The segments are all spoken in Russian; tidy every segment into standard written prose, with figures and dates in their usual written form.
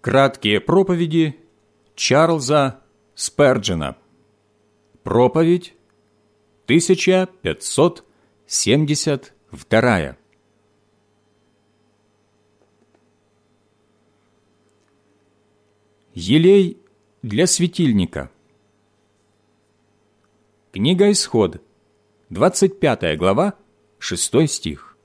Краткие проповеди Чарльза Сперджена. Проповедь 1572. Елей для светильника. Книга Исход, 25 глава, 6 стих.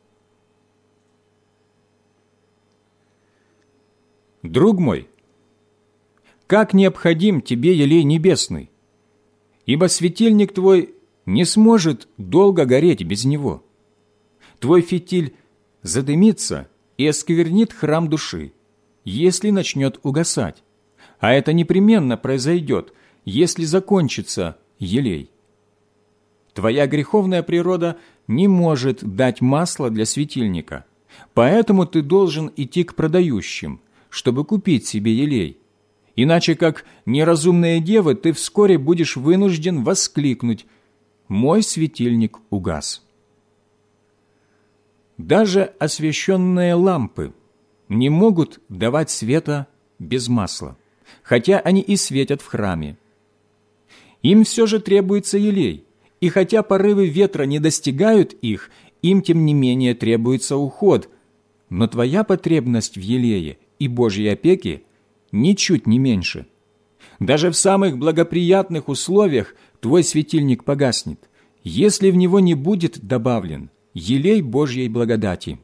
Друг мой, как необходим тебе елей небесный, ибо светильник твой не сможет долго гореть без него. Твой фитиль задымится и осквернит храм души, если начнет угасать, а это непременно произойдет, если закончится елей. Твоя греховная природа не может дать масло для светильника, поэтому ты должен идти к продающим, чтобы купить себе елей. Иначе, как неразумные девы, ты вскоре будешь вынужден воскликнуть: «Мой светильник угас». Даже освещенные лампы не могут давать света без масла, хотя они и светят в храме. Им все же требуется елей, и хотя порывы ветра не достигают их, им, тем не менее, требуется уход, но твоя потребность в елее и Божьей опеке ничуть не меньше. Даже в самых благоприятных условиях твой светильник погаснет, если в него не будет добавлен елей Божьей благодати.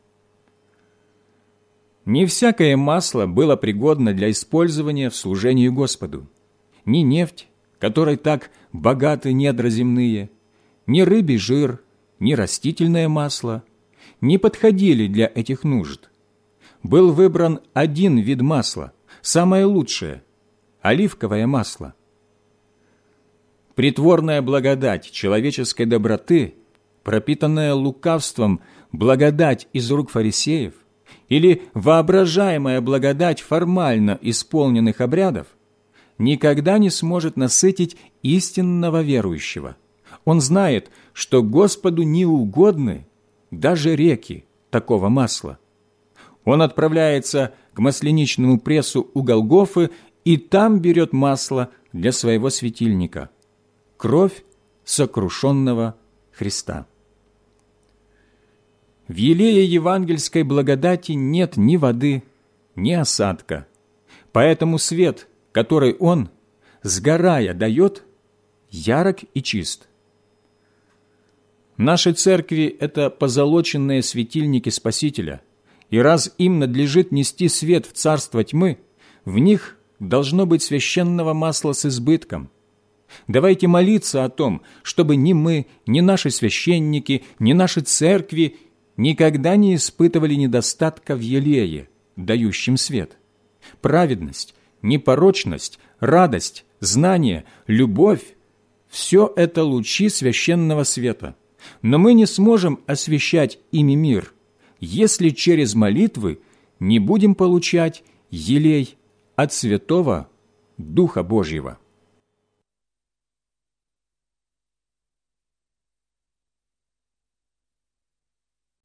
Не всякое масло было пригодно для использования в служении Господу. Ни нефть, которой так богаты недра земные, ни рыбий жир, ни растительное масло не подходили для этих нужд. Был выбран один вид масла, самое лучшее – оливковое масло. Притворная благодать человеческой доброты, пропитанная лукавством благодать из рук фарисеев или воображаемая благодать формально исполненных обрядов никогда не сможет насытить истинного верующего. Он знает, что Господу не угодны даже реки такого масла. Он отправляется к масленичному прессу у Голгофы и там берет масло для своего светильника – кровь сокрушенного Христа. В елее евангельской благодати нет ни воды, ни осадка, поэтому свет, который он, сгорая, дает, ярок и чист. Наши церкви – это позолоченные светильники Спасителя, и раз им надлежит нести свет в царство тьмы, в них должно быть священного масла с избытком. Давайте молиться о том, чтобы ни мы, ни наши священники, ни наши церкви никогда не испытывали недостатка в елее, дающем свет. Праведность, непорочность, радость, знание, любовь – все это лучи священного света. Но мы не сможем освещать ими мир, если через молитвы не будем получать елей от Святого Духа Божьего.